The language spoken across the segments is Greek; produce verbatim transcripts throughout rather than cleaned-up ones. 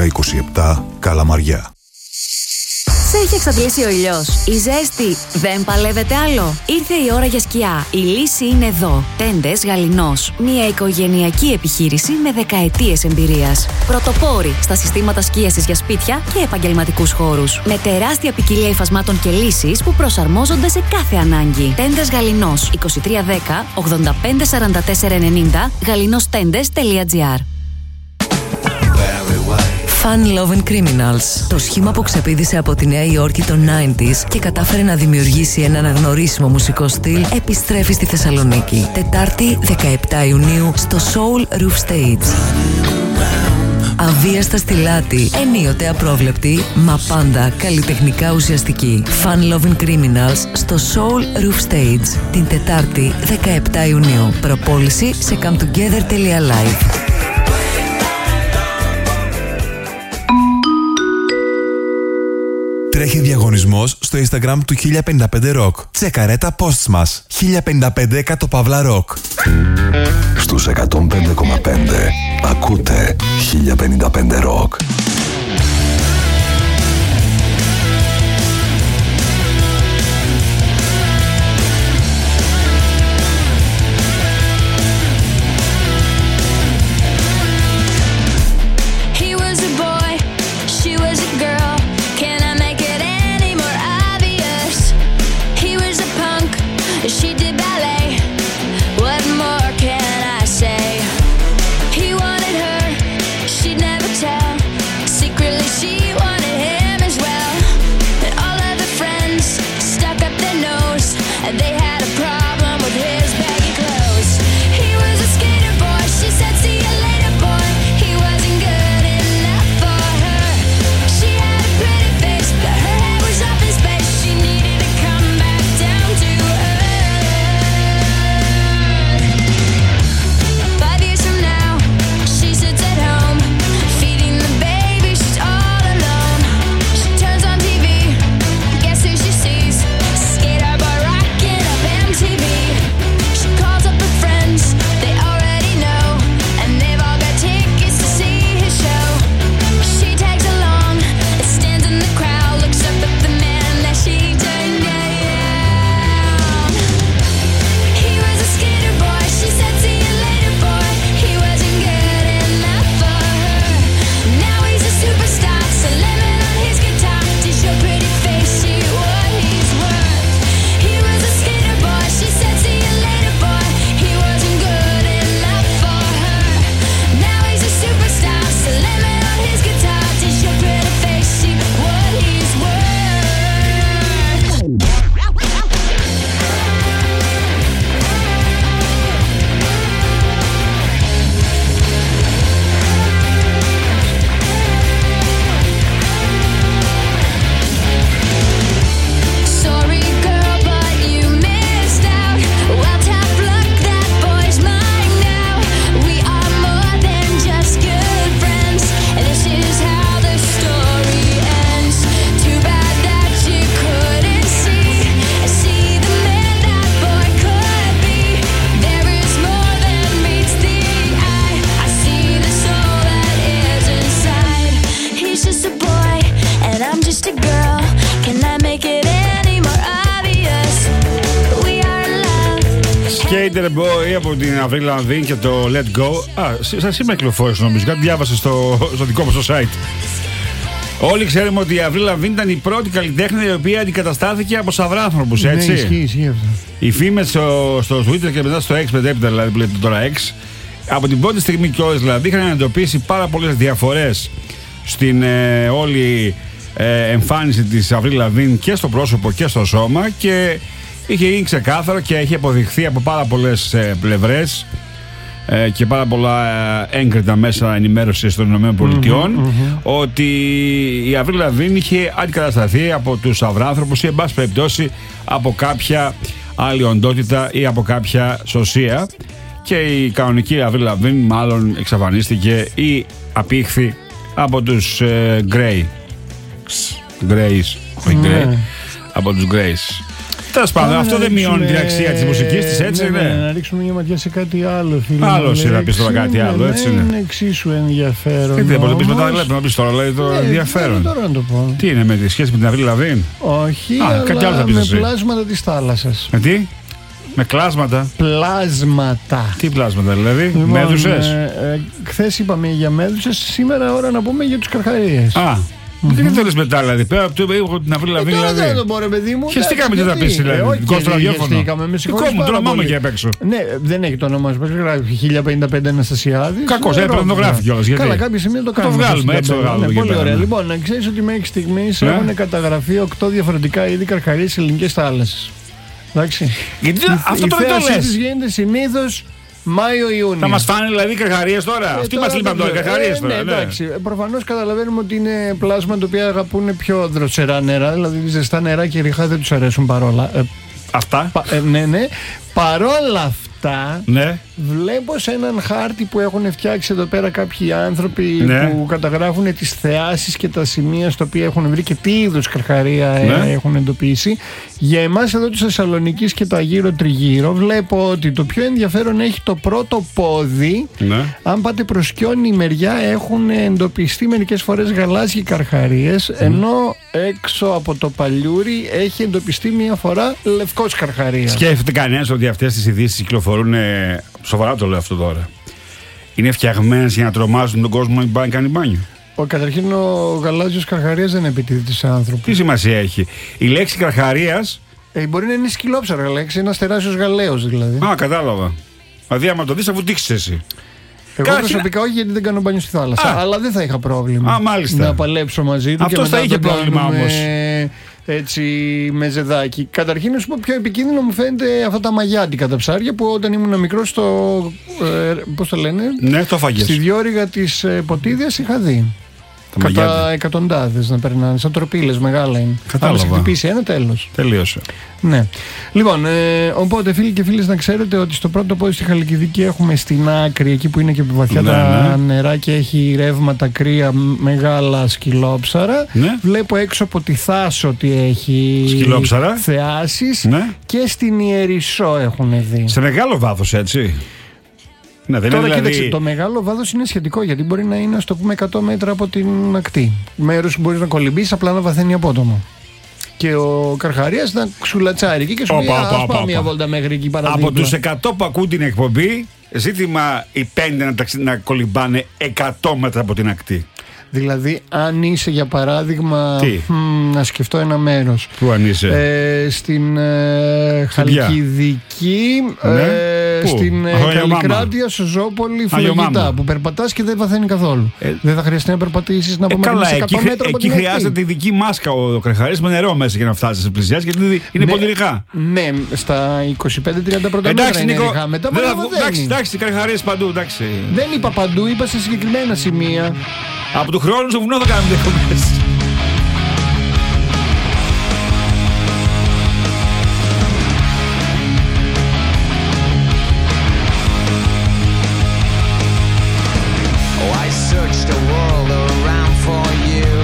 είκοσι επτά Καλαμαριά. Σε έχει εξαντλήσει ο ήλιος, η ζέστη δεν παλεύεται άλλο. Ήρθε η ώρα για σκιά. Η λύση είναι εδώ. Τέντες Γαληνός. Μια οικογενειακή επιχείρηση με δεκαετίες εμπειρίας. Πρωτοπόροι στα συστήματα σκίασης για σπίτια και επαγγελματικούς χώρους. Με τεράστια ποικιλία υφασμάτων και λύσεις που προσαρμόζονται σε κάθε ανάγκη. Τέντες Γαληνός. είκοσι τρία δέκα ογδόντα πέντε σαράντα τέσσερα ενενήντα γαληνόστέντες τελεία τζι άρ. Fun Love and Criminals. Το σχήμα που ξεπήδησε από τη Νέα Υόρκη των ενενήντα και κατάφερε να δημιουργήσει ένα αναγνωρίσιμο μουσικό στυλ επιστρέφει στη Θεσσαλονίκη. Τετάρτη δεκαεπτά Ιουνίου στο Soul Roof Stage. Αβίαστα στη λάτη, ενίοτε απρόβλεπτη, μα πάντα καλλιτεχνικά ουσιαστική. Fun Love and Criminals στο Soul Roof Stage. Την Τετάρτη δεκαεπτά Ιουνίου. Προπόληση σε come together τελεία live. Τρέχει διαγωνισμός στο Instagram του χίλια πενήντα πέντε Rock. Τσεκαρέ τα posts μας. χίλια πενήντα πέντε εκατό Παύλα Rock. Στους εκατόν πέντε κόμμα πέντε ακούτε χίλια πενήντα πέντε Rock. Skater Boy από την Avril Lavigne και το Let Go. Α, σαν σήμερα κυκλοφόρησε νομίζω, κάτι διάβασα στο, στο δικό μας το site. Όλοι ξέρουμε ότι η Avril Lavigne ήταν η πρώτη καλλιτέχνη η οποία αντικαταστάθηκε από σαυράνθρωπους, έτσι. Ναι, ισχύει, ισχύει αυτό. Οι φήμες στο, στο Twitter και μετά στο X, μετέπειτα δηλαδή που λέτε τώρα X, από την πρώτη στιγμή κιόλας δηλαδή είχαν εντοπίσει πάρα πολλές διαφορές στην ε, όλη ε, εμφάνιση της Avril Lavigne και στο πρόσωπο και στο σώμα, και είχε γίνει ξεκάθαρο και έχει αποδειχθεί από πάρα πολλές ε, πλευρές ε, και πάρα πολλά ε, έγκριτα μέσα ενημέρωσης των ΗΠΑ mm-hmm, mm-hmm. ότι η Avril Lavigne είχε αντικατασταθεί από τους αυράνθρωπους ή εν πάση περιπτώσει από κάποια άλλη οντότητα ή από κάποια σωσία, και η κανονική Avril Lavigne μάλλον εξαφανίστηκε ή απήχθη από τους ε, Grey Greys, όχι Grey, από τους Greys. Τέλος πάντων, αυτό δεν μειώνει την αξία της μουσικής της, έτσι ναι, είναι. Ναι, να ρίξουμε μια ματιά σε κάτι άλλο, φίλε. Άλλο είναι να πεις τώρα κάτι άλλο, έτσι είναι. Είναι εξίσου ενδιαφέρον. Τι δεν μπορεί να πεις μετά, όμως. να πεις τώρα, λέει το Ναι, ενδιαφέρον. Τώρα να το πω. Τι είναι με τη σχέση με την Αβρίλ Λαβίν? Όχι, Α, κάτι άλλο θα αλλά πεις με εσύ. πλάσματα της θάλασσας. Με τι? Με κλάσματα. Πλάσματα. Τι πλάσματα δηλαδή? Λοιπόν, Μέδουσες? ε, ε, χθες είπαμε για μέδουσες, σήμερα ώρα να πούμε για τους καρχαρίες. Α. Τι θέλεις μετά, δηλαδή, πέρα από το είπα την Αβρίλ Λαβίν, Ε, τώρα δηλαδή. δεν το πω, ρε παιδί μου. Χεστήκαμε τι θα πεις, δηλαδή. Όχι, Δικό σου ραδιόφωνο. χεστήκαμε, με Δικό συγχωρείς μου, πάρα τώρα μάμε πολύ. και απ' έξω. Ναι, δεν έχει το όνομά σου. Πώς γράφει χίλια πενήντα πέντε Αναστασιάδης. Κακώς, Ε, έπρεπε να το ρόφημα. γράφει κιόλας, γιατί? Καλά, κάποια στιγμή το Το κάνουμε. βγάλουμε, στο έτσι το συνταγή. βγάλουμε Ναι, εκεί πολύ πέρα, ωραία. ναι. Λοιπόν, να ξέρεις ότι μέχρι στιγμής Ναι. έχουν καταγραφεί οκτώ διαφορετικά είδη καρχαρίες σε ελληνικές θάλασσες. Εντάξει. Γιατί Η- αυτό η τώρα δεν το θέαση λες. της γίνεται συνήθως Μάιο-Ιούνιο. Θα μας φάνε δηλαδή καρχαρίες τώρα. Ε, Αυτοί τώρα μας λείπαν δεν τώρα, ξέρω. καρχαρίες Ε, τώρα. Ναι, ναι. εντάξει. Προφανώς καταλαβαίνουμε ότι είναι πλάσμα το οποίο αγαπούν πιο δροσερά νερά, δηλαδή ζεστά νερά και ριχά δεν τους αρέσουν παρόλα. Ε, Αυτά. πα- ε, ναι, ναι. Παρόλα αυτά, Ναι. βλέπω σε έναν χάρτη που έχουν φτιάξει εδώ πέρα κάποιοι άνθρωποι Ναι. που καταγράφουν τις θεάσεις και τα σημεία στα οποία έχουν βρει και τι είδους καρχαρία ε, Ναι. έχουν εντοπίσει. Για εμάς εδώ της Θεσσαλονίκης και τα γύρω τριγύρω βλέπω ότι το πιο ενδιαφέρον έχει το πρώτο πόδι. Ναι. Αν πάτε προς Κιόνι μεριά έχουν εντοπιστεί μερικές φορές γαλάζιοι καρχαρίες, ενώ έξω από το Παλιούρι έχει εντοπιστεί μια φορά λευκός καρχαρίας. Σκέφτεται κανένας ότι αυτές τις ειδήσεις κυκλοφορούν, ε, σοβαρά το λέω αυτό τώρα, είναι φτιαγμένες για να τρομάζουν τον κόσμο να μην πάει να κάνει μπάνιο? Ο, καταρχήν ο γαλάζιος καρχαρίας δεν επιτίθεται σε άνθρωπο. Τι σημασία έχει? Η λέξη καρχαρίας. Ε, μπορεί να είναι σκυλόψαρα λέξη, ένας τεράστιος γαλέος δηλαδή. Α, κατάλαβα. Δηλαδή, άμα το δεις, αφού τύχεις εσύ. Εγώ Καταρχήν- προσωπικά όχι, γιατί δεν κάνω μπάνιο στη θάλασσα. Α. Αλλά δεν θα είχα πρόβλημα. Α, μάλιστα. Να παλέψω μαζί του. Αυτός και μετά θα είχε το πρόβλημα κάνουμε, όμως. Έτσι με ζεδάκι. Καταρχήν να σου πω πιο επικίνδυνο μου φαίνεται αυτά τα μαγιάτικα τα ψάρια που όταν ήμουν μικρό στο. Ε, πώς το λένε? Ναι, το φαγες. Στη διόρυγα της ε, Ποτίδιας είχα δει. Τα Κατά μαγιάτικα. εκατοντάδες να περνάνε. Σαν τροπίλες μεγάλα είναι. Κατάλαβα. Αν σε χτυπήσει ένα, τέλος. Τελείωσε. Ναι. Λοιπόν, ε, οπότε φίλοι και φίλες να ξέρετε ότι στο πρώτο πόδι στη Χαλκιδική έχουμε στην άκρη, εκεί που είναι και βαθιά Ναι, τα ναι. νερά και έχει ρεύματα κρύα, μ- μεγάλα σκυλόψαρα. Ναι. Βλέπω έξω από τη Θάσο ότι έχει Σκυλόψαρα. θεάσεις Ναι. και στην Ιερισσό έχουν δει. Σε μεγάλο βάθος, έτσι. Ναι, δεν Τώρα είναι δηλαδή. κοίταξε, το μεγάλο βάθος είναι σχετικό γιατί μπορεί να είναι, ας το πούμε, εκατό μέτρα από την ακτή. Μέρος που μπορεί να κολυμπήσει, απλά να βαθαίνει απότομα. Και ο Καρχαρίας να ξουλατσάρει εκεί και σου πει: Όπα, «Α, όπα, ας όπα, πάω μια όπα. βόλτα μέχρι εκεί Από παραδείγμα». τους εκατό που ακούν την εκπομπή, ζήτημα οι πέντε να, ταξι... να κολυμπάνε εκατό μέτρα από την ακτή. Δηλαδή, αν είσαι για παράδειγμα. Τι? μ, να σκεφτώ ένα μέρος. Πού αν είσαι? Ε, στην ε, Στην ποια? Χαλκιδική, Ναι. ε, Πού? στην ε, Αγιομάμα. Καλλικράτεια, Σοζόπολη, Αγιομάμα. Φλογητά. Που περπατάς και δεν βαθαίνει καθόλου. Ε, δεν θα χρειαστεί να περπατήσεις να Ε, απομακρυνθείς καλά, εκατό εκεί, χρει- μέτρα από εκεί την ακτή. χρειάζεται ειδική μάσκα ο Καρχαρίας με νερό μέσα για να φτάσει σε πλησιάσει, γιατί είναι Ναι. πολύ ρηχά. Ναι, στα είκοσι πέντε τριάντα πρώτα μέτρα Εντάξει, είναι Νίκο. ρηχά. Μετά δεν μπορεί θα να βγω- βαθαίνει. εντάξει, εντάξει, Καρχαρίες παντού, εντάξει. Δεν είπα παντού, είπα σε συγκεκριμένα σημεία. Από του χρόνου στο βουνό θα κάνουμε διακοπές. Oh, I searched the world around for you.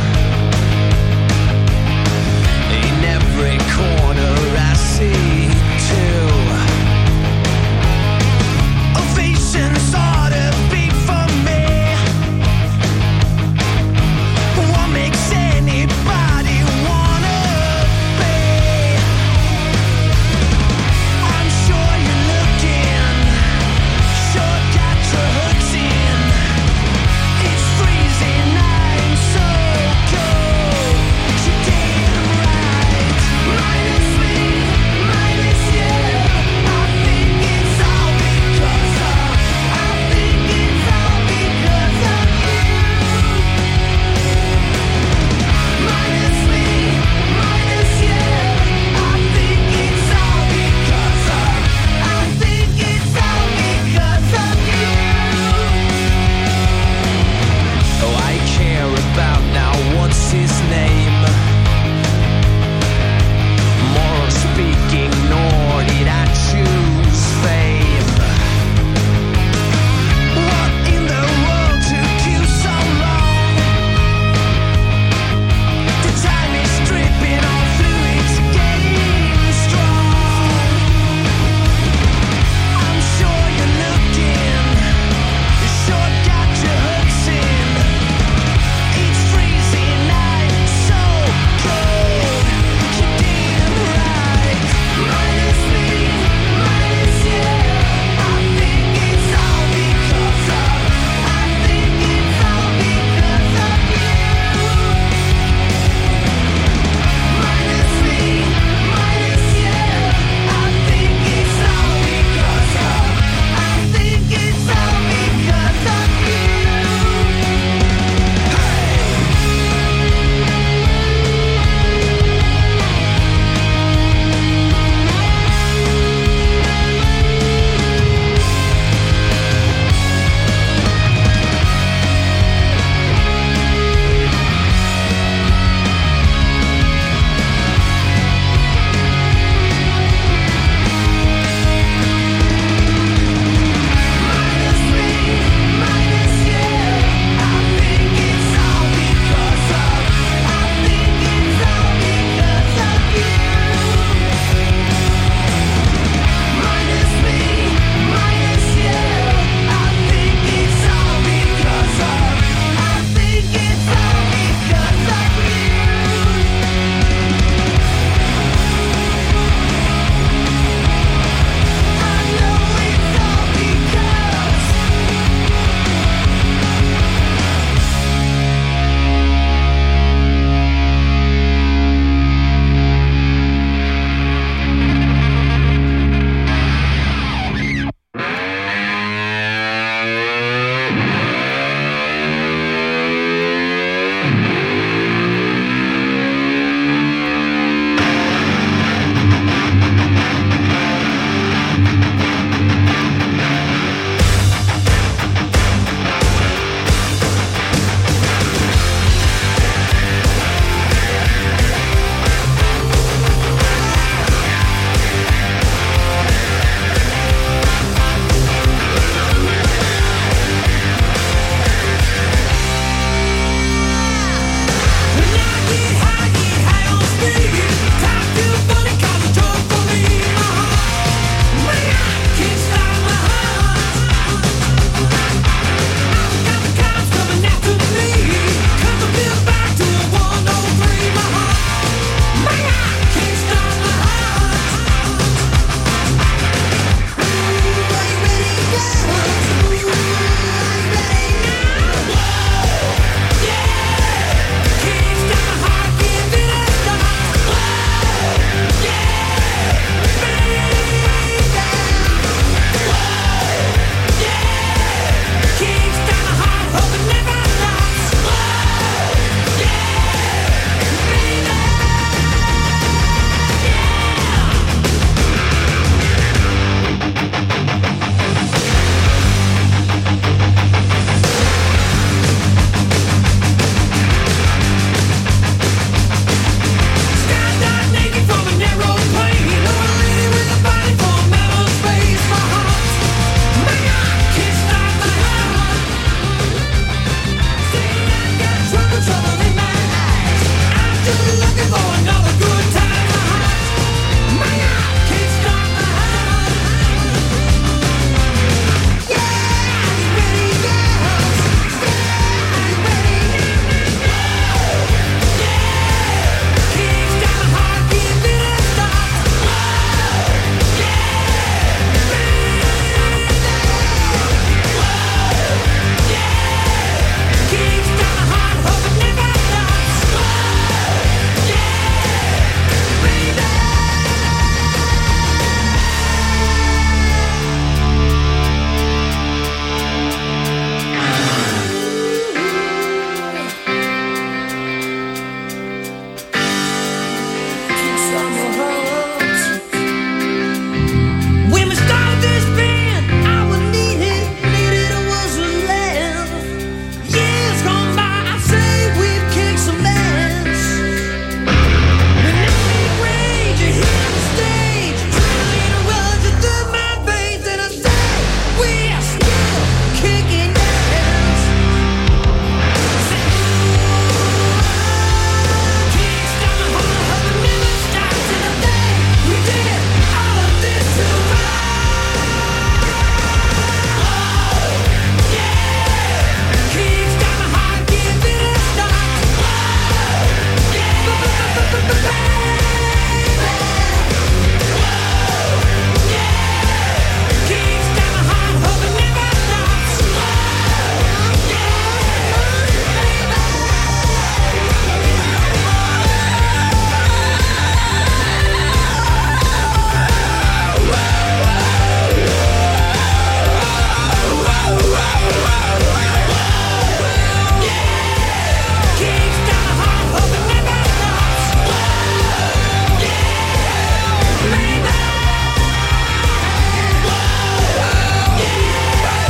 In every corner I see two ovations ought to be for me. One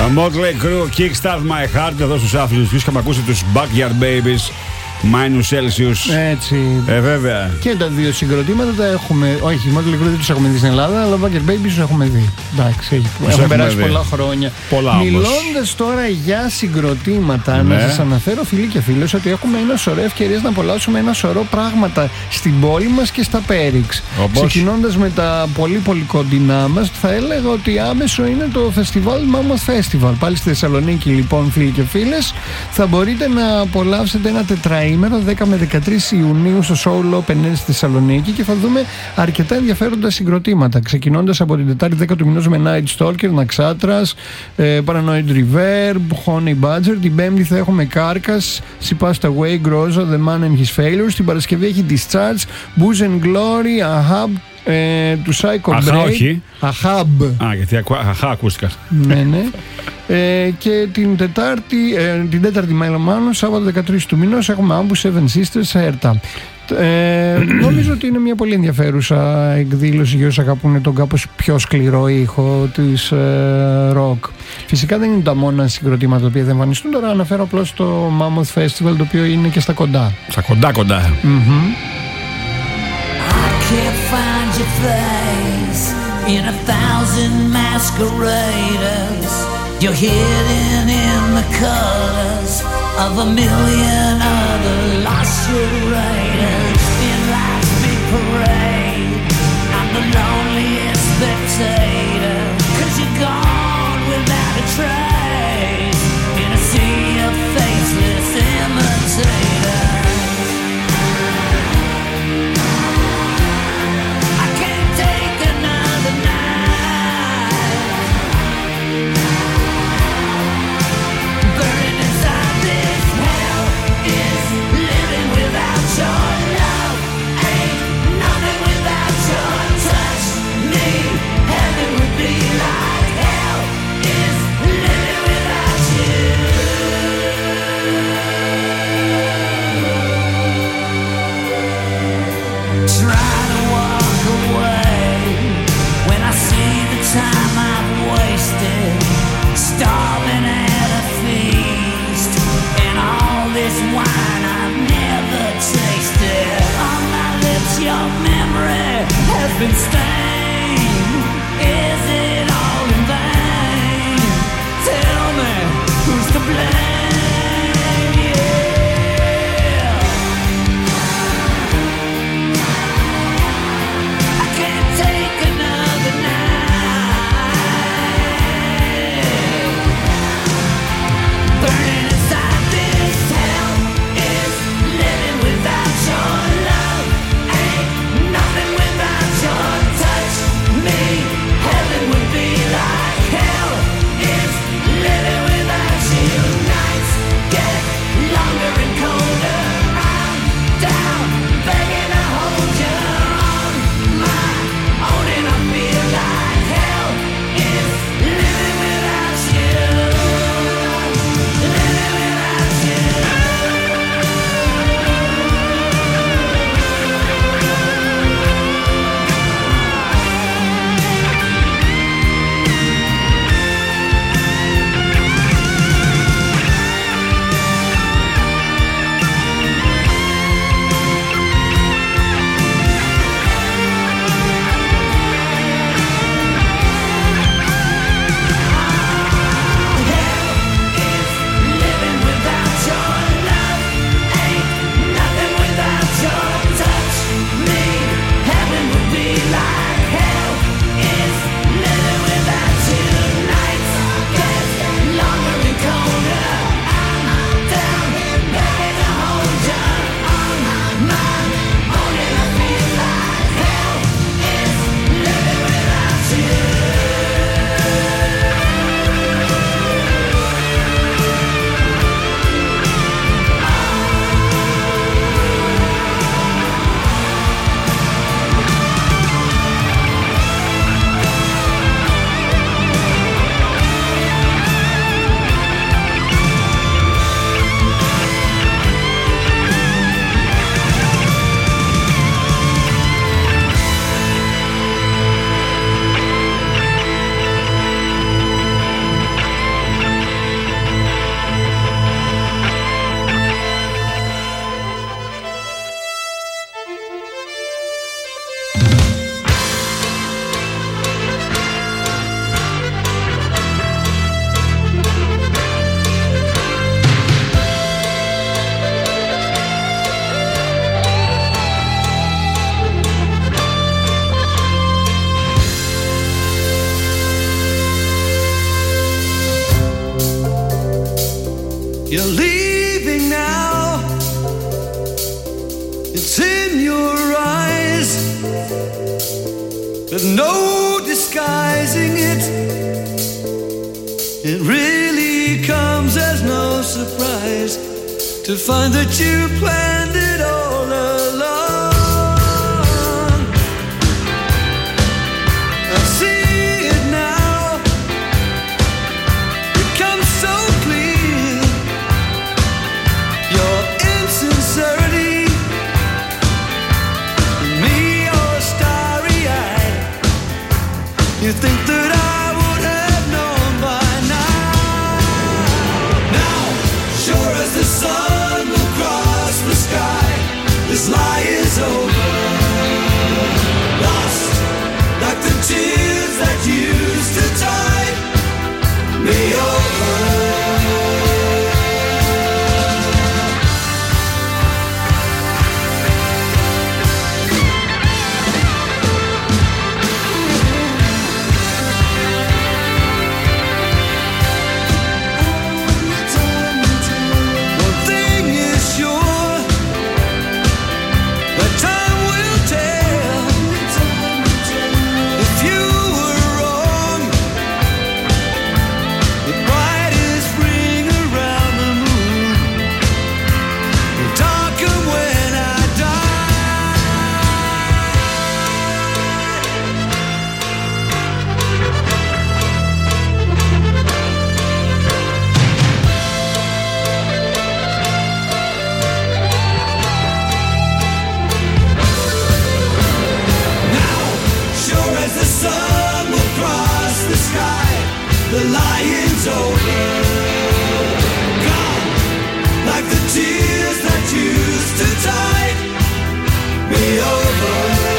Motley Crue, Kickstart My Heart, εδώ στους άφιλους. Είχαμε ακούσει τους Backyard Babies, Minus Celsius. Έτσι. Ε, βέβαια. Και τα δύο συγκροτήματα τα έχουμε. Όχι, Motley Crue δεν τους έχουμε δει στην Ελλάδα, αλλά Backyard Babies τους έχουμε δει. Εντάξει, έχουν έχουμε περάσει δει. πολλά χρόνια. Πολλά όμως. Μιλώντας τώρα για συγκροτήματα, Ναι. να σας αναφέρω, φίλοι και φίλες, ότι έχουμε ένα σωρό ευκαιρίες να απολαύσουμε ένα σωρό πράγματα στην πόλη μας και στα Πέριξ. Όπως? Ξεκινώντας με τα πολύ πολύ κοντινά μας, θα έλεγα ότι άμεσο είναι το φεστιβάλ Mammoth Festival. Πάλι στη Θεσσαλονίκη, λοιπόν, φίλοι και φίλες, θα μπορείτε να απολαύσετε ένα τετραήμερο δέκα με δεκατρείς Ιουνίου στο Soul Open Air στη Θεσσαλονίκη και θα δούμε αρκετά ενδιαφέροντα συγκροτήματα. Ξεκινώντας από την Τετάρτη δέκα του μηνός με Night Stalker, Naxatras, ε, Paranoid Reverb, Honey Badger. Την Πέμπτη θα έχουμε Carcass, She Passed Away, Groza, The Man and His Failures. Την Παρασκευή έχει Discharge, Booze and Glory, Ahab, ε, του Psycho Αχα, Break. όχι. Ahab. Α, γιατί ακου... αχα, ακούστηκα. Ναι, ναι. Ε, και την Τετάρτη, ε, την Τέταρτη μάλλον, μάλλον, Σάββατο δεκατρείς του μηνός έχουμε Ambush, Seven Sisters, Airta. Ε, νομίζω ότι είναι μια πολύ ενδιαφέρουσα εκδήλωση για όσους αγαπούν τον κάπως πιο σκληρό ήχο της ε, rock. Φυσικά δεν είναι τα μόνα συγκροτήματα τα οποία θα εμφανιστούν. Τώρα αναφέρω απλώς το Mammoth Festival, το οποίο είναι και στα κοντά. Στα κοντά κοντά. Mm-hmm. Can't find your face in a thousand masqueraders. You're hidden in the colors of a million other lost raiders. In life's big parade, I'm the loneliest spectator. Cause you're gone without a trace in a sea of faceless imitators. Been stained. Is it all in vain? Tell me who's to blame? Yeah. I can't take another night. Burning inside this hell is living without your love. Ain't nothing without your touch. There's no disguising it. It really comes as no surprise to find that you planned it all along. I see it now. It comes so clear. Your insincerity, me all starry-eyed. You think that I would have known by now. Now, sure as the sun will cross the sky, this lie is over. Lost like the tears that used to tide me over. One thing is sure, that time will tell. If you were wrong, the brightest ring around the moon will darken when I Now, sure as the sun will cross the sky, the lion's over. Gone, like the tears that used to tide me over.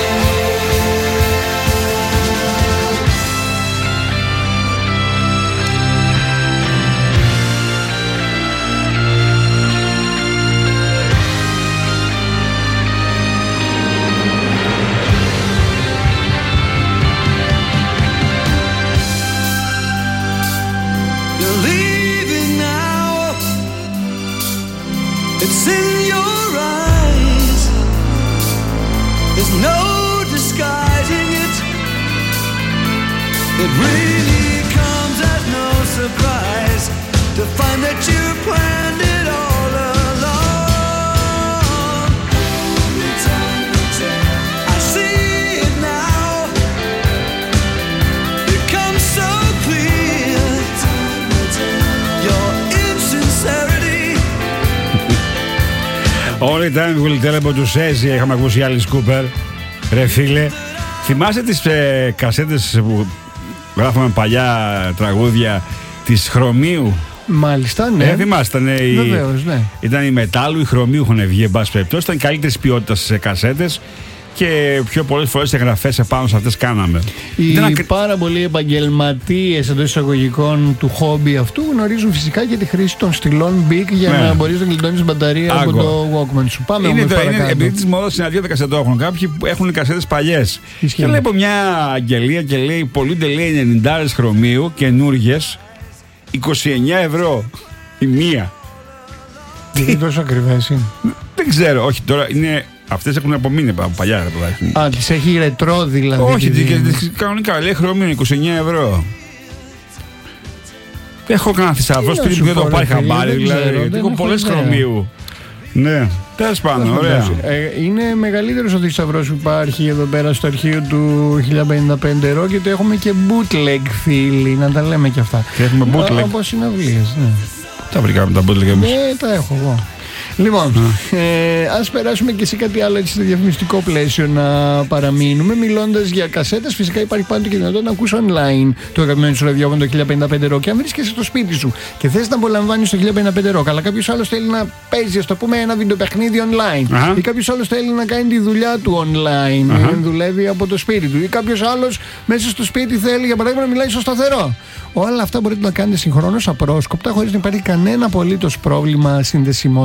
You're leaving now. It's in your eyes. There's no disguising it. It really comes as no surprise to find that you planned it all along. I see it now. It comes so clear. Your insincerity. Only time will tell about του Σέζι, είχαμε ακούσει Alice Cooper. Ρε φίλε, θυμάστε τις ε, κασέτες που γράφαμε παλιά τραγούδια της Χρωμίου? Μάλιστα, ναι. Ε, θυμάστε, ναι, η- Βεβαίως, ναι. ήταν η Μετάλλου, η Χρωμίου έχουν βγει, εν πάση περιπτώσει. Ήταν καλύτερης ποιότητας σε κασέτες και πιο πολλές φορές εγγραφές επάνω σε αυτές κάναμε. Οι Ήταν ακρι- πάρα πολλοί επαγγελματίες εντός εισαγωγικών του χόμπι αυτού γνωρίζουν φυσικά και τη χρήση των στυλών Bic για Ναι. να μπορείς να γλιτώνεις μπαταρία από Άκου. το Walkman σου. Πάμε Είναι, όμως το, είναι παρακάτω. επειδή τη μόδα είναι αδειότητα κασετόφωνο. Κάποιοι που έχουν κασέτες παλιές. Ισχύει. Και βλέπω μια αγγελία και λέει: πωλούνται, λέει, ενενήντα Χρωμίου καινούργιες, είκοσι εννιά ευρώ η μία. Γιατί τόσο ακριβές είναι. Δεν ξέρω, όχι τώρα είναι. Αυτές έχουν απομείνει από παλιά, ρε παιδάκι. Α, τις έχει ρετρό δηλαδή. Όχι, τη- τι- τι- κανονικά λέει Χρωμίου είκοσι εννιά ευρώ. Έχω κανένα θησαυρό Τι να σπίτι σου που δεν το πω, πάρει ρε φίλε, χαμπάρι, δεν ξέρω, δηλαδή. δεν Έχω έχω πολλές ιδέα. Χρωμίου. Ναι, τέλος πάντων, ωραία. Ε, είναι μεγαλύτερος ο θησαυρός που υπάρχει εδώ πέρα στο αρχείο του χίλια πενήντα πέντε ρο και το έχουμε και bootleg, φίλοι, να τα λέμε και αυτά. Και έχουμε bootleg. Όπως συναυλίες, ναι. Τα βρήκαμε τα bootleg εμείς. Ναι, τα έχω εγώ. Λοιπόν, ε, ας περάσουμε και σε κάτι άλλο έτσι, στο διαφημιστικό πλαίσιο να παραμείνουμε. Μιλώντας για κασέτες, φυσικά υπάρχει πάντοτε και δυνατότητα να ακούς online το αγαπημένο σου ραδιόφωνο το χίλια πενήντα πέντε ρο. Και αν βρίσκεσαι στο σπίτι σου και θες να απολαμβάνεις το χίλια πενήντα πέντε ρο, αλλά κάποιος άλλος θέλει να παίζει, ας το πούμε, ένα βιντεοπαιχνίδι online, Αχα. ή κάποιος άλλος θέλει να κάνει τη δουλειά του online, Αχα. ε, δουλεύει από το σπίτι του, ή κάποιος άλλος μέσα στο σπίτι θέλει, για παράδειγμα, να μιλάει στο σταθερό. Όλα αυτά μπορείτε να κάνετε συγχρόνως, απρόσκοπτα, χωρίς να υπάρχει κανένα απολύτως πρόβλημα συνδεσιμότητας,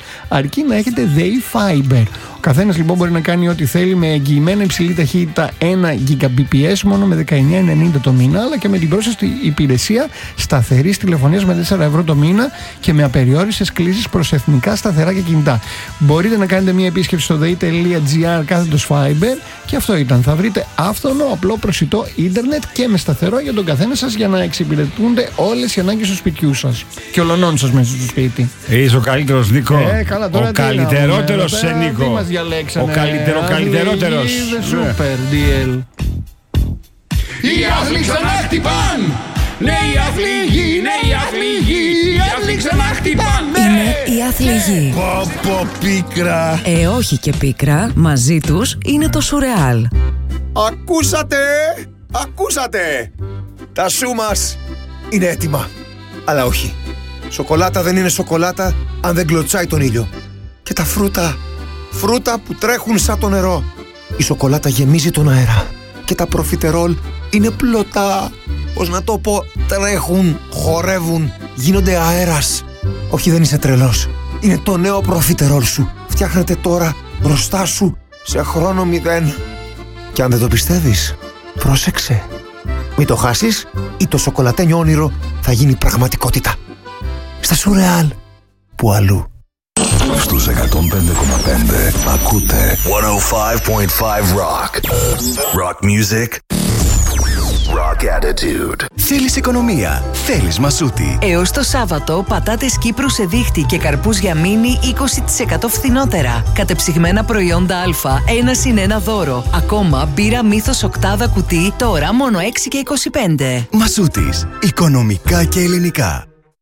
αρκεί να έχετε ΔΕΗ Fiber. Ο καθένας λοιπόν μπορεί να κάνει ό,τι θέλει με εγγυημένα υψηλή ταχύτητα ένα Gbps μόνο με δεκαεννιά ενενήντα το μήνα, αλλά και με την πρόσθετη υπηρεσία σταθερής τηλεφωνίας με τέσσερα ευρώ το μήνα και με απεριόριστες κλήσεις προς εθνικά σταθερά και κινητά. Μπορείτε να κάνετε μια επίσκεψη στο dei.gr κάθετος Fiber και αυτό ήταν. Θα βρείτε άφθονο, απλό, προσιτό ίντερνετ και με σταθερό για τον καθένα σας για να εξυπηρετούνται όλες οι ανάγκες του σπιτιού σας και ολονών σας μέσα στο σπίτι. Είσαι ο καλύτερος, Νίκο. Ε, καλά, τώρα ο τι καλύτερότερος να, σε Νίκο. Τι μας διαλέξανε. Ο καλύτερο, καλύτερότερος. Super ντι ελ. Οι άθλοι ξανά χτυπάν! Ναι, οι άθλοι, ναι, οι άθλοι, οι άθλοι ξανά χτυπάν! Είναι οι άθλοι. Πω πω πίκρα. Ε, όχι και πίκρα, μαζί τους είναι το σουρεάλ. Ακούσατε! Ακούσατε! Τα σου μας είναι έτοιμα. Αλλά όχι. Σοκολάτα δεν είναι σοκολάτα αν δεν κλωτσάει τον ήλιο. Και τα φρούτα, φρούτα που τρέχουν σαν το νερό. Η σοκολάτα γεμίζει τον αέρα. Και τα προφιτερόλ είναι πλωτά. Πώς να το πω, τρέχουν, χορεύουν, γίνονται αέρας. Όχι, δεν είσαι τρελός. Είναι το νέο προφιτερόλ σου. Φτιάχνεται τώρα μπροστά σου σε χρόνο μηδέν. Και αν δεν το πιστεύεις, πρόσεξε. Μην το χάσεις ή το σοκολατένιο όνειρο θα γίνει πραγματικότητα. Στα Σουρεάλ, που αλλού. Στους εκατόν πέντε κόμμα πέντε ακούτε εκατόν πέντε κόμμα πέντε Rock. Rock music. Rock attitude. Θέλεις οικονομία, θέλεις Μασούτη. Έως το Σάββατο, πατάτες Κύπρου σε δίχτυ και καρπούς για μίνι είκοσι τοις εκατό φθηνότερα. Κατεψυγμένα προϊόντα Α, ένα συν ένα δώρο. Ακόμα μπύρα Μύθος οκτάδα κουτί, τώρα μόνο έξι και είκοσι πέντε. Μασούτης, οικονομικά και ελληνικά.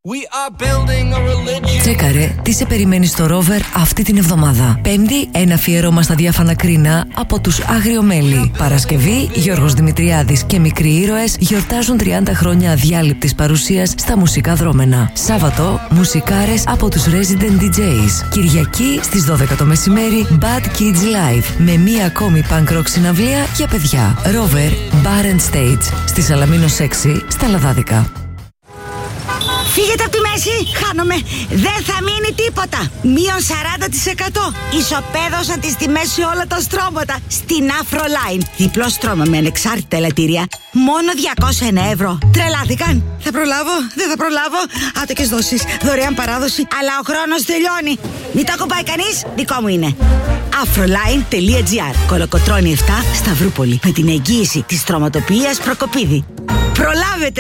Τσέκαρε τι σε περιμένει στο Rover αυτή την εβδομάδα. Πέμπτη, ένα αφιέρωμα στα διάφανα κρίνα από τους Άγριο Μέλη. Παρασκευή, Γιώργος Δημητριάδης και Μικροί Ήρωες γιορτάζουν τριάντα χρόνια αδιάλειπτης παρουσίας στα μουσικά δρόμενα. Σάββατο, μουσικάρες από τους Resident ντι τζέις. Κυριακή, στις δώδεκα το μεσημέρι, Bad Kids Live με μία ακόμη punk rock συναυλία για παιδιά. Rover Bar and Stage στη Σαλαμίνο έξι στα Λαδάδικα. Φύγετε από τη μέση, χάνομαι. Δεν θα μείνει τίποτα. Μείον σαράντα τοις εκατό. Ισοπαίδωσαν τις τιμές σε όλα τα στρώματα. Στην Afroline. Διπλό στρώμα με ανεξάρτητα ελαττήρια. Μόνο διακόσια ένα ευρώ. Τρελάθηκαν. Θα προλάβω, δεν θα προλάβω. Άτοκες δόσεις, δωρεάν παράδοση. Αλλά ο χρόνος τελειώνει. Μην τα κομπάει κανείς, δικό μου είναι. Afroline.gr. Κολοκοτρώνη επτά, Σταυρούπολη. Με την εγγύηση της στρωματοποιίας Προκοπίδη. Προλάβετε.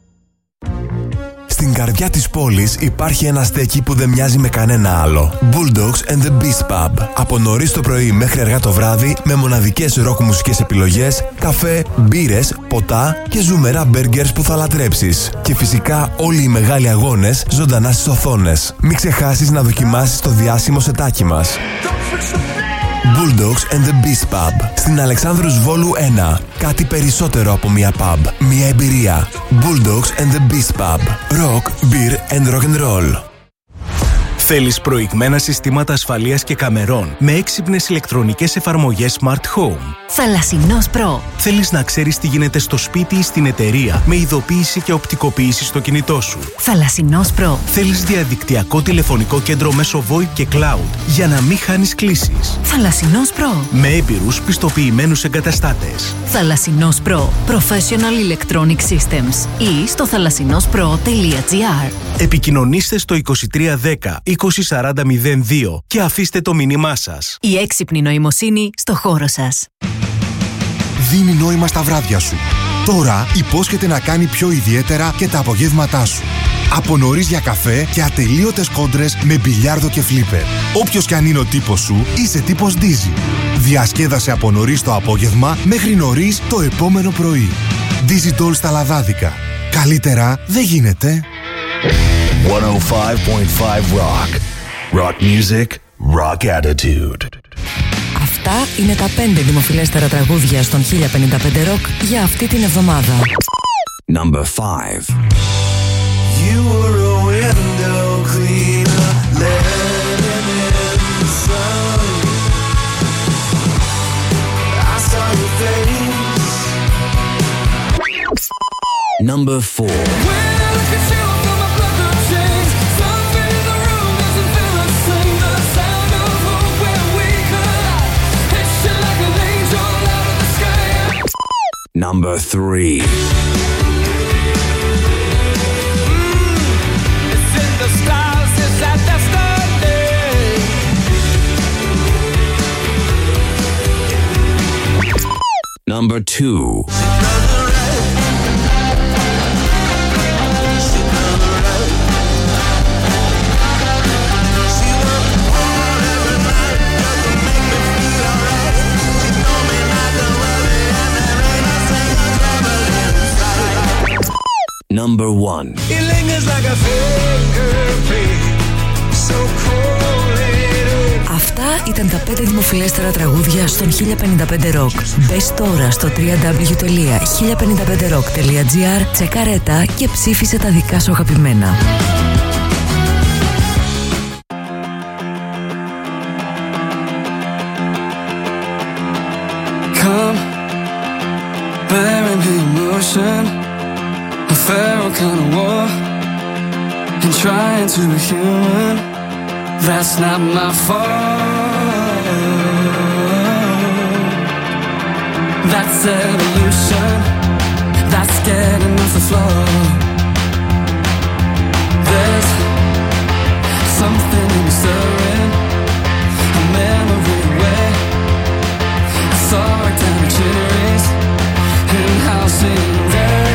Στην καρδιά της πόλης υπάρχει ένα στέκι που δεν μοιάζει με κανένα άλλο. Bulldogs and the Beast Pub. Από νωρίς το πρωί μέχρι αργά το βράδυ, με μοναδικές ροκ μουσικές επιλογές, καφέ, μπύρες, ποτά και ζουμερά μπέργκερς που θα λατρέψεις. Και φυσικά όλοι οι μεγάλοι αγώνες ζωντανά στις οθόνες. Μην ξεχάσεις να δοκιμάσεις το διάσημο σετάκι μας. Bulldogs and the Beast Pub. Στην Αλεξάνδρους Βόλου ένα. Κάτι περισσότερο από μια pub. Μια εμπειρία. Bulldogs and the Beast Pub. Rock, beer and rock and roll. Θέλεις προηγμένα συστήματα ασφαλείας και καμερών με έξυπνες ηλεκτρονικές εφαρμογές Smart Home. Θαλασσινός Pro. Θέλεις να ξέρεις τι γίνεται στο σπίτι ή στην εταιρεία με ειδοποίηση και οπτικοποίηση στο κινητό σου. Θαλασσινός Pro. Θέλεις διαδικτυακό τηλεφωνικό κέντρο μέσω VoIP και Cloud για να μην χάνεις κλήσεις. Θαλασσινός Pro. Με έμπειρους πιστοποιημένους εγκαταστάτες. Θαλασσινός Pro. Professional Electronic Systems. Ή στο θαλασσινός-pro.gr. Επικοινωνήστε στο είκοσι τρία δέκα είκοσι σαράντα μηδέν δύο και αφήστε το μήνυμά σας. Η έξυπνη νοημοσύνη στο χώρο σας. Δίνει νόημα στα βράδια σου. Τώρα υπόσχεται να κάνει πιο ιδιαίτερα και τα απογεύματά σου. Από νωρίς για καφέ και ατελείωτες κόντρες με μπιλιάρδο και φλίπερ. Όποιος κι αν είναι ο τύπος σου, είσαι τύπος Dizzy. Διασκέδασε από νωρίς το απόγευμα μέχρι νωρίς το επόμενο πρωί. Dizzy Doll στα Λαδάδικα. Καλύτερα δεν γίνεται. εκατόν πέντε κόμμα πέντε Rock. Rock music, rock attitude. Αυτά είναι τα πέντε δημοφιλέστερα τραγούδια στον χίλια πενήντα πέντε Rock για αυτή την εβδομάδα. Number five. You were a window cleaner, letting in the sun. I saw your face. Number four. When I look at you, I feel my blood could change. Something in the room doesn't feel the same. Number three. It's in the stars, it's at destiny. Number two. Number one. It lingers like a fingerprint, so cold. Αυτά ήταν τα πέντε δημοφιλέστερα τραγούδια στον χίλια πενήντα πέντε Rock. Μπες τώρα στο double-u double-u double-u τελεία χίλια πενήντα πέντε rock τελεία gr, τσεκάρε τα και ψήφισε τα δικά σου αγαπημένα. Come, bearing the emotion, a feral kind of war, and trying to be human. That's not my fault. That's evolution. That's getting off the floor. There's something in me stirring, a memory where I saw our down itineraries in housing there.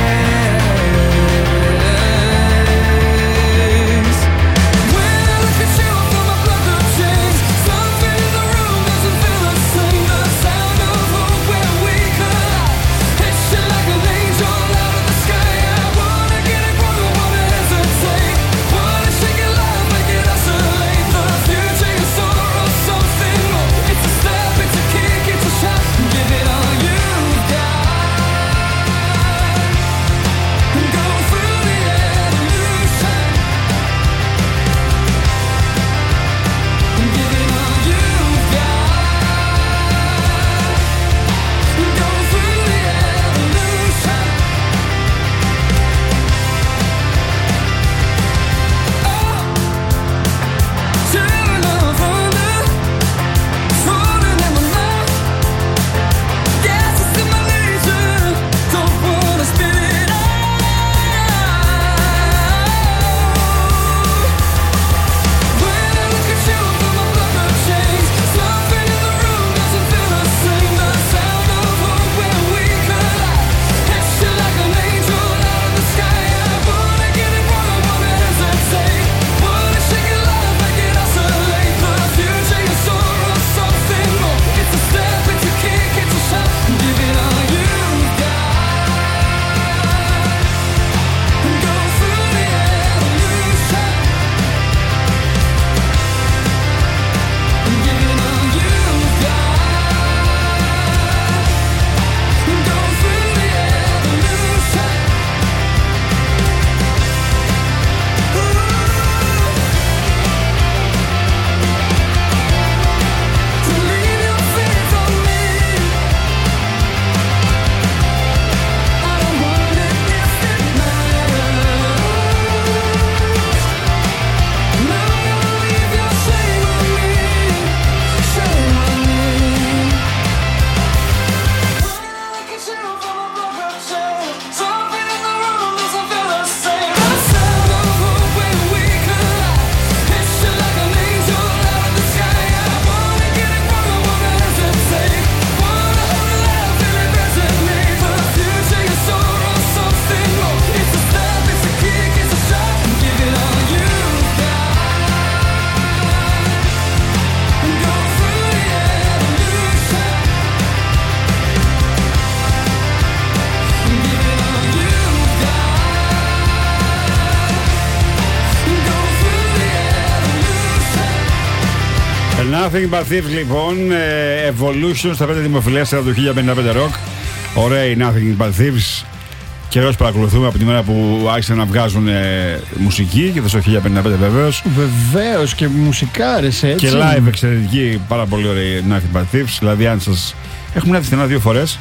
Nothing But Thieves λοιπόν, Evolution στα πέντε δημοφιλέστερα του χίλια πενήντα πέντε Rock. Ωραία η Nothing But Thieves. Καιρός παρακολουθούμε από τη μέρα που άρχισαν να βγάζουν ε, μουσική και στο χίλια πενήντα πέντε βεβαίως. Βεβαίως και μουσικάρες έτσι. Και live εξαιρετική, πάρα πολύ ωραία η Nothing But Thieves. Δηλαδή αν σας έχουμε έρθει στενά δύο φορές,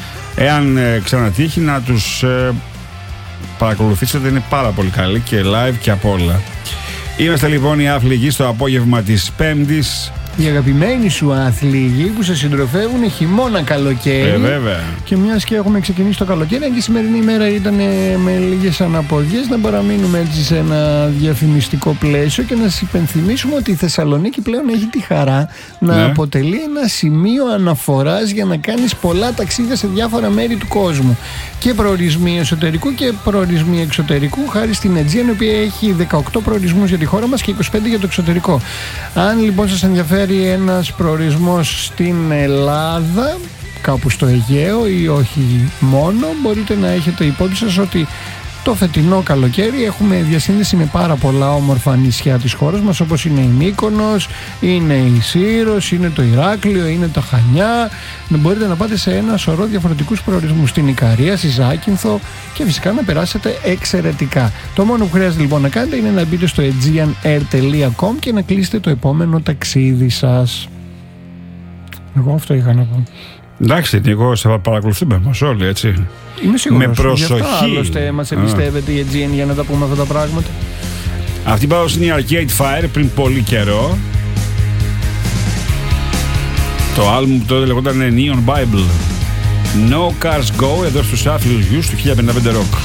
εάν ε, ξανατύχει να τους ε, παρακολουθήσετε, είναι πάρα πολύ καλή και live και απ' όλα. Είμαστε λοιπόν οι Αθλητικοί στο απόγευμα της Πέμπτης, οι αγαπημένοι σου άθλοι που σε συντροφεύουν χειμώνα καλοκαίρι. Ε, βέβαια. Και μιας και έχουμε ξεκινήσει το καλοκαίρι, και η σημερινή ημέρα ήταν με λίγες αναποδιές, να παραμείνουμε έτσι σε ένα διαφημιστικό πλαίσιο και να σας υπενθυμίσουμε ότι η Θεσσαλονίκη πλέον έχει τη χαρά να ναι. αποτελεί ένα σημείο αναφοράς για να κάνεις πολλά ταξίδια σε διάφορα μέρη του κόσμου. Και προορισμοί εσωτερικού και προορισμοί εξωτερικού, χάρη στην Aegean, η οποία έχει δεκαοκτώ προορισμούς για τη χώρα μας και είκοσι πέντε για το εξωτερικό. Αν λοιπόν σας ενδιαφέρει ένας προορισμός στην Ελλάδα, κάπου στο Αιγαίο ή όχι μόνο, μπορείτε να έχετε υπόψη σας ότι το φετινό καλοκαίρι έχουμε διασύνδεση με πάρα πολλά όμορφα νησιά της χώρας μας, όπως είναι η Μύκονος, είναι η Σύρος, είναι το Ηράκλειο, είναι τα Χανιά. Μπορείτε να πάτε σε ένα σωρό διαφορετικούς προορισμούς, στην Ικαρία, στη Ζάκυνθο, και φυσικά να περάσετε εξαιρετικά. Το μόνο που χρειάζεται λοιπόν να κάνετε είναι να μπείτε στο aegean air τελεία com και να κλείσετε το επόμενο ταξίδι σας. Εγώ αυτό είχα να πω. Εντάξει, εγώ θα παρακολουθούμε μας όλοι, έτσι. Είμαι σίγουρος. Με προσοχή. Γι' αυτό άλλωστε μας εμπιστεύεται η Aegean για να τα πούμε αυτά τα πράγματα. Αυτή πάνω είναι η Arcade Fire πριν πολύ καιρό. Το άλμπουμ τότε λεγόταν Neon Bible. No Cars Go, εδώ στους άθλιους γιους του χίλια πενήντα πέντε Rock.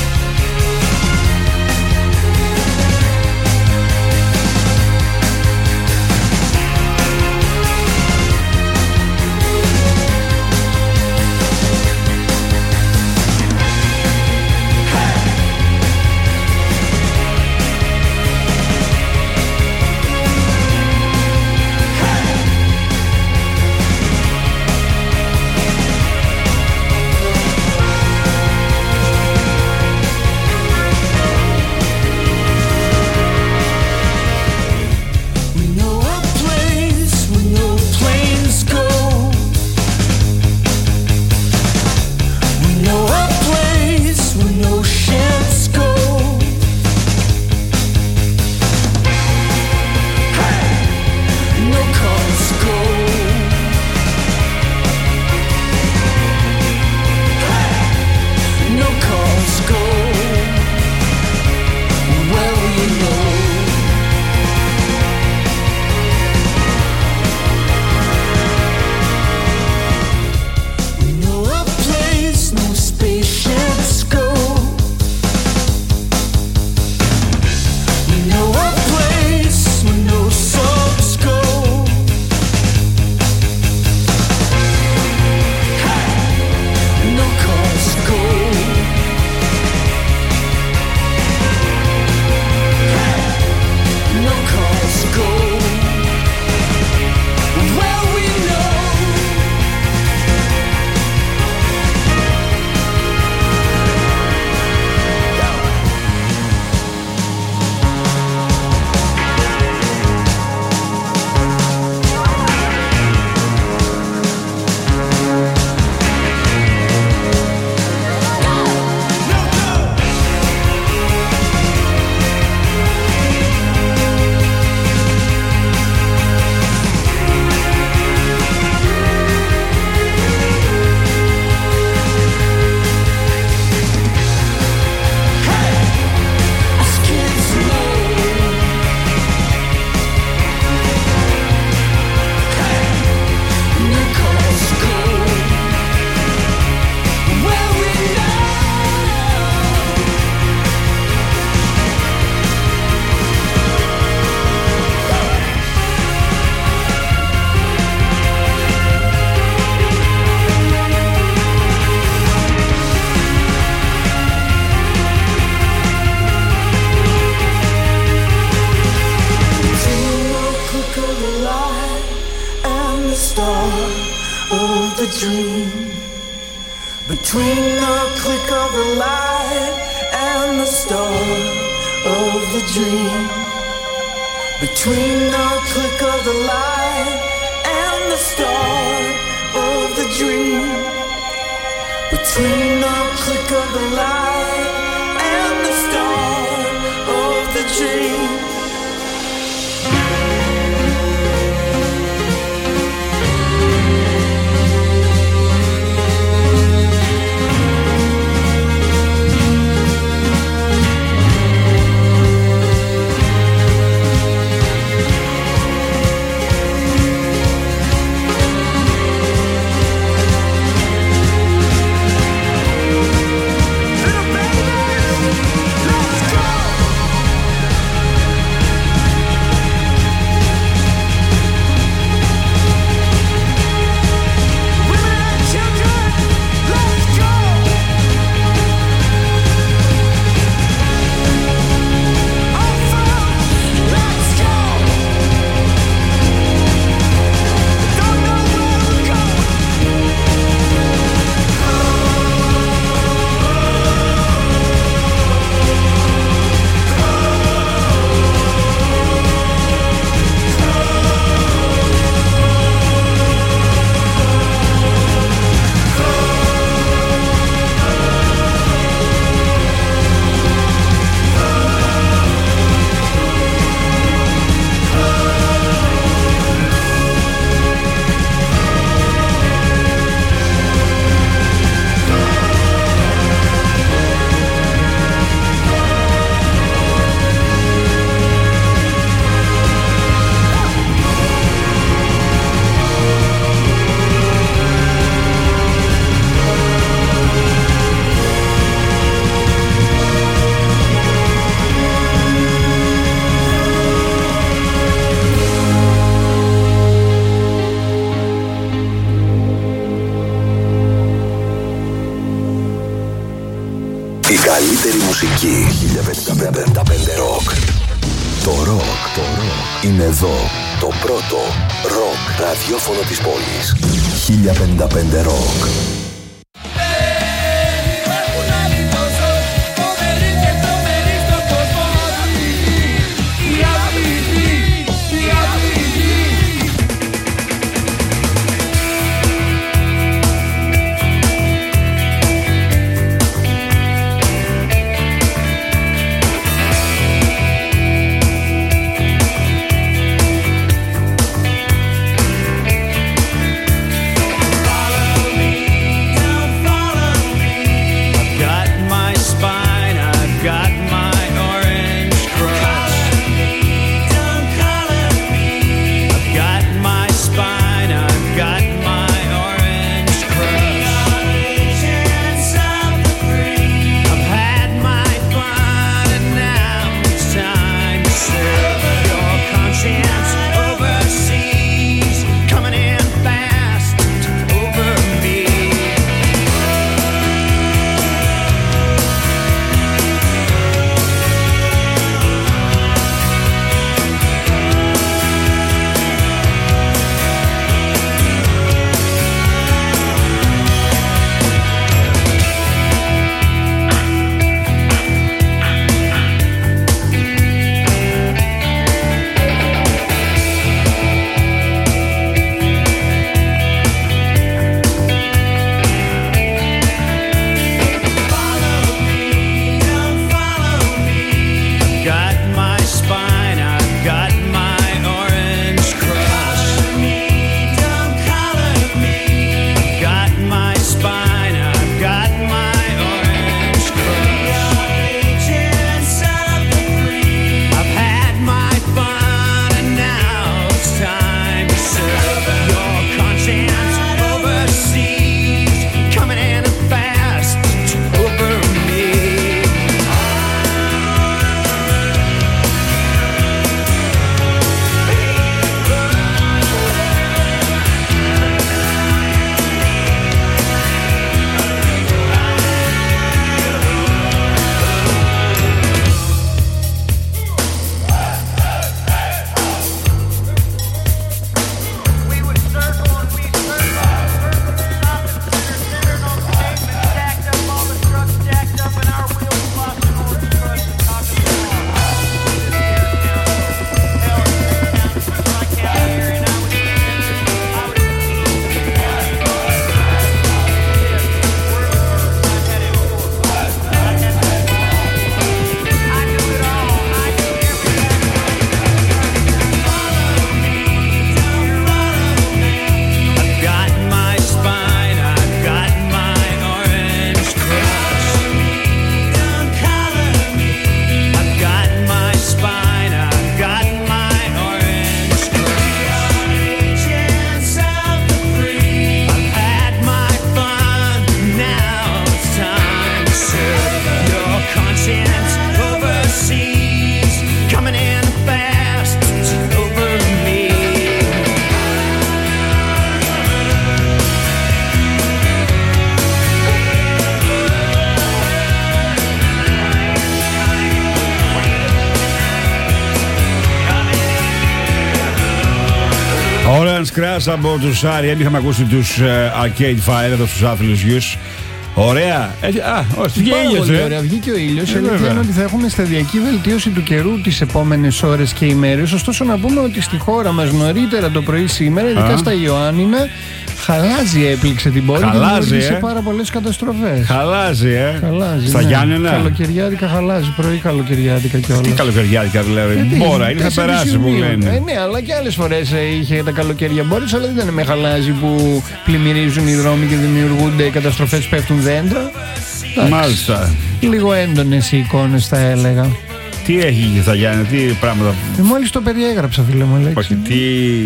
Between the click of the light and the start of the dream. Between the click of the light and the start of the dream. Between the click of the light and the start of the dream. καλύτερη μουσική. χίλια πενήντα πέντε Rock. Το ροκ, το ροκ είναι εδώ. Το πρώτο ροκ ραδιόφωνο της πόλης. χίλια πενήντα πέντε Rock. Orange Crush από τους αρ εμ. Είχαμε ακούσει τους uh, Arcade Fire εδώ στους άθλους γιους. Ωραία. Έτσι, α, όχι, βγήκε ήλιος, ε. Ωραία, βγήκε ο ήλιος. Η αλήθεια είναι ότι θα έχουμε σταδιακή βελτίωση του καιρού τις επόμενες ώρες και ημέρες. Ωστόσο, να πούμε ότι στη χώρα μας νωρίτερα το πρωί σήμερα, ειδικά α. στα Ιωάννινα, χαλάζι έπληξε την πόλη. Χαλάζι, και ε. πάρα πολλές καταστροφές. Χαλάζι, ε. Χαλάζι, στα ναι. Γιάννενα. Καλοκαιριάτικα χαλάζι, πρωί καλοκαιριάτικα κιόλας. Τι καλοκαιριάτικα δηλαδή. Μπόρα, είναι θα περάσει που λένε. Ε, ναι, αλλά και άλλες φορές είχε τα καλοκαίρια μπόρες, αλλά δεν ήταν με χαλάζι που πλημμυρίζουν οι δρόμοι και δημιουργούνται καταστροφές, πέφτουν δέντρα. Μάλιστα. Λίγο έντονες οι εικόνες, θα έλεγα. Τι έχει και στα Γιάννενα, τι πράγματα. Ε, μόλις το περιέγραψα, φίλε μου, Αλέξη. Όχι, τι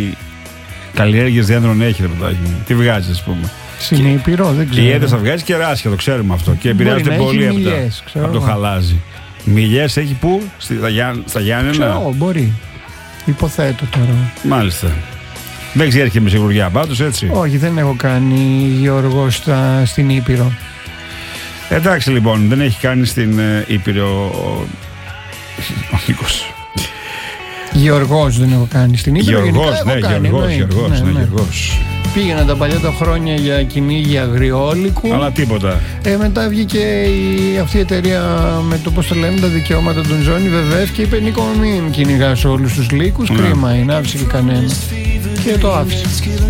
καλλιέργειες δέντρων έχει, ρε παιδάκι. Τι βγάζει, ας πούμε. Στην Ήπειρο, δεν ξέρω. Η ένταση θα βγάζει κεράσια, το ξέρουμε αυτό. Και επηρεάζεται πολύ από, μιλιές, το, από το χαλάζι. Μιλιές έχει πού, στα, Γιάν, στα Γιάννενα. Ξέρω, μπορεί. Υποθέτω τώρα. Μάλιστα. Δεν ξέρει και με σιγουριά πάντως, έτσι. Όχι, δεν έχω κάνει Γιώργο στα, στην Ήπειρο. Εντάξει λοιπόν, δεν έχει κάνει στην ε, Ήπειρο ο, ο Νίκος. Γεωργός δεν έχω κάνει στην Ήπειρο. Γεωργός, ναι, κάνει, Γεωργός, ναι, Γεωργός, ναι, ναι, ναι. Γεωργός. Πήγαινα τα παλιά τα χρόνια για κυνήγι αγριόλικου. Αλλά τίποτα. Ε, μετά βγήκε η, αυτή η εταιρεία με το πώς το λένε, τα δικαιώματα των ζώνη βεβαίως και είπε Νίκο μην κυνηγάς όλους τους λύκους, mm. κρίμα είναι, άφησε και κανένα. Και το άφησε.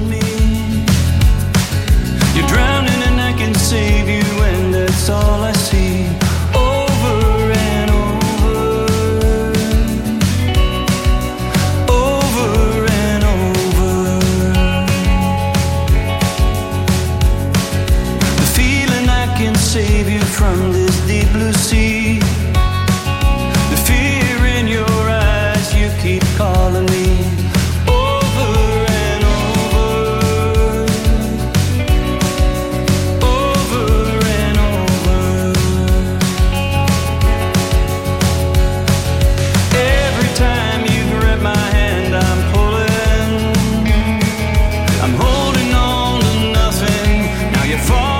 Save you from this deep blue sea. The fear in your eyes, you keep calling me over and over, over and over. Every time you grab my hand, I'm pulling, I'm holding on to nothing. Now you're falling.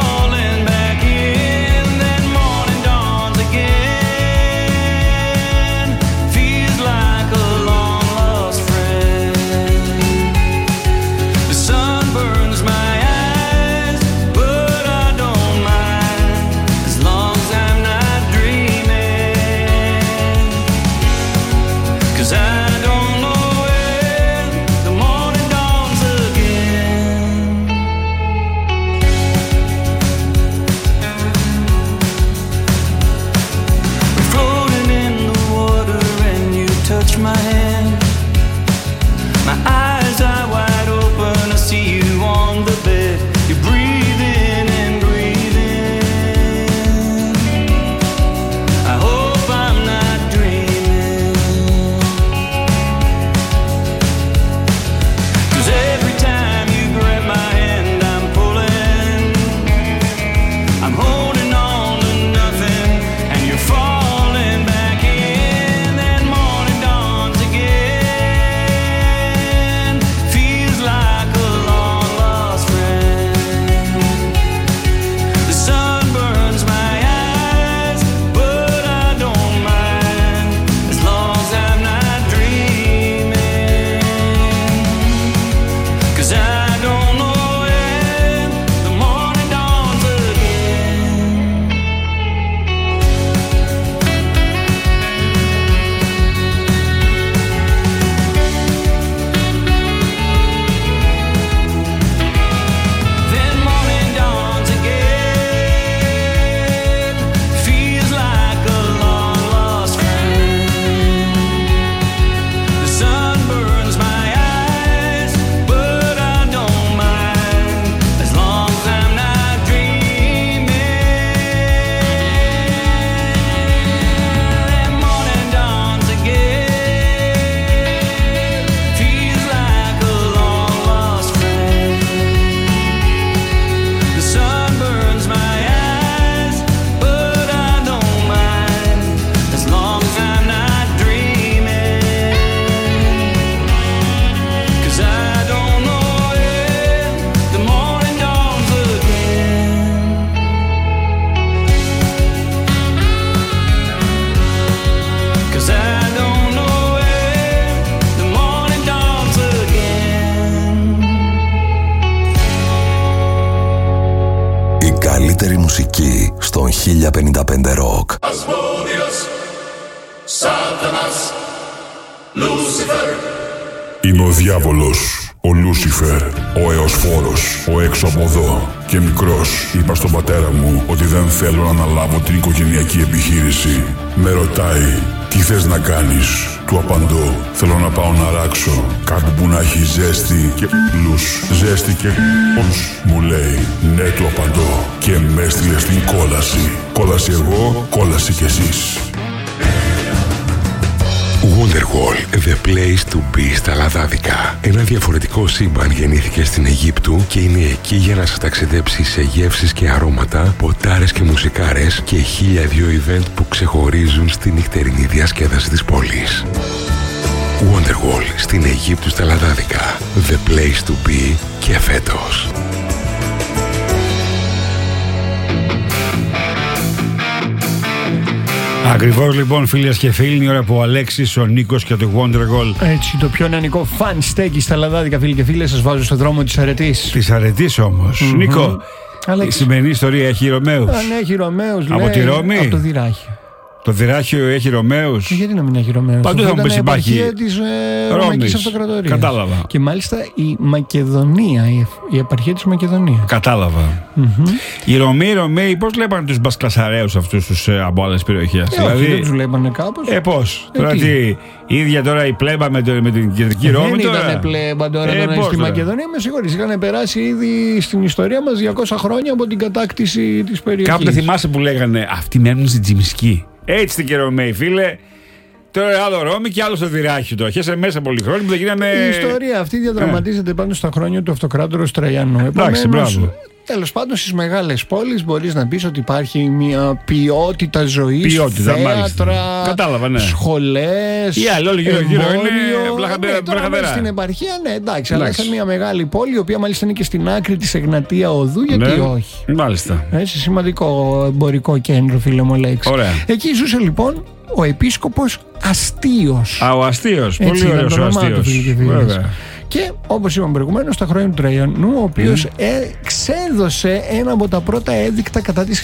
καλύτερη μουσική στον χίλια πενήντα πέντε Rock. Είναι ο διάβολος, ο Λούσιφερ, ο Εωσφόρος, ο έξω από εδώ. Και μικρός είπα στον πατέρα μου ότι δεν θέλω να αναλάβω την οικογενειακή επιχείρηση. Με ρωτάει τι θες να κάνεις. Του απαντώ θέλω να πάω να ράξω κάπου που να έχει ζέστη και λους. Ζέστη και λους μου λέει. Ναι, του απαντώ και με έστειλε στην κόλαση. Κόλαση εγώ, κόλαση κι εσείς. Wonderwall, the place to be στα Λαδάδικα. Ένα διαφορετικό σύμπαν γεννήθηκε στην Αιγύπτου και είναι εκεί για να σας ταξιδέψει σε γεύσεις και αρώματα, ποτάρες και μουσικάρες και χίλια δύο event που ξεχωρίζουν στη νυχτερινή διασκέδαση της πόλης. Wonderwall στην Αιγύπτου στα Λαδάδικα. The place to be και φέτος. Ακριβώς λοιπόν, φίλες και φίλοι, είναι η ώρα που ο Αλέξης, ο Νίκος και το Wonderwall. Έτσι, το πιο νεανικό φαν στέκει στα λαδάδικα, φίλοι και φίλες, σας βάζω στον δρόμο της αρετής. Της αρετής όμως. Mm-hmm. Νίκο, Αλέξη. Η σημερινή ιστορία έχει Ρωμαίους. Αν έχει Ρωμαίους, από λέει, τη Ρώμη. Από το Δυράχιο. Το Δυράχιο έχει Ρωμαίους. Και γιατί να μην έχει Ρωμαίους? Παντού θα μου πεις υπάρχει. Είναι της ε, Ρωμαϊκής Αυτοκρατορίας. Κατάλαβα. Και μάλιστα η Μακεδονία, η, η επαρχία της Μακεδονίας. Κατάλαβα. Mm-hmm. Οι Ρωμαίοι, οι Ρωμαίοι πώς βλέπανε τους Μπασκλασαραίους αυτούς τους ε, από άλλες περιοχές? Ε, δηλαδή, όχι, δεν τους βλέπανε κάπως. Ε, πώς? Ε, τώρα τι, η ίδια τώρα η πλέμπα με, το, με την κεντρική Ρώμη. Δεν τώρα. ήταν πλέμπα τώρα, ε, τώρα στη Μακεδονία. Με συγχωρείς, είχαν περάσει ήδη στην ιστορία μας διακόσια χρόνια από την κατάκτηση της περιοχής. Κάποτε θυμάσαι που λέγανε αυτοί μένουν στην Τζιμισκή. Έτσι την Ρωμαίοι, φίλε. Τώρα άλλο Ρώμη και άλλο στο Δυράχιο. Το χέσαι μέσα πολλοί χρόνοι που δεν γίνανε. Η ιστορία αυτή διαδραματίζεται ε. πάνω στα χρόνια του Αυτοκράτορος Τραϊανού. Εντάξει, μπράβο. Τέλος πάντων, στις μεγάλες πόλεις μπορείς να πεις ότι υπάρχει μια ποιότητα ζωής, ποιότητα, θέατρα, κατάλαβα, ναι. σχολές, οι άλλοι όλοι γύρω γύρω είναι μπλαχαδέρα. Ναι, στην επαρχία, ναι, εντάξει, αλλά σε μια μεγάλη πόλη, η οποία μάλιστα είναι και στην άκρη της Εγνατία Οδού, γιατί ναι, όχι. Μάλιστα. Έτσι, σημαντικό εμπορικό κέντρο, φίλε μου Αλέξη. Ωραία. Εκεί ζούσε λοιπόν ο επίσκοπος Αστείος. Α, ο Αστείος. Πολύ ωραίος ο Αστείος. Και όπως είπαμε προηγουμένως, στα χρόνια του Τραϊανού, ο οποίος mm. εξέδωσε ένα από τα πρώτα έδικτα κατά της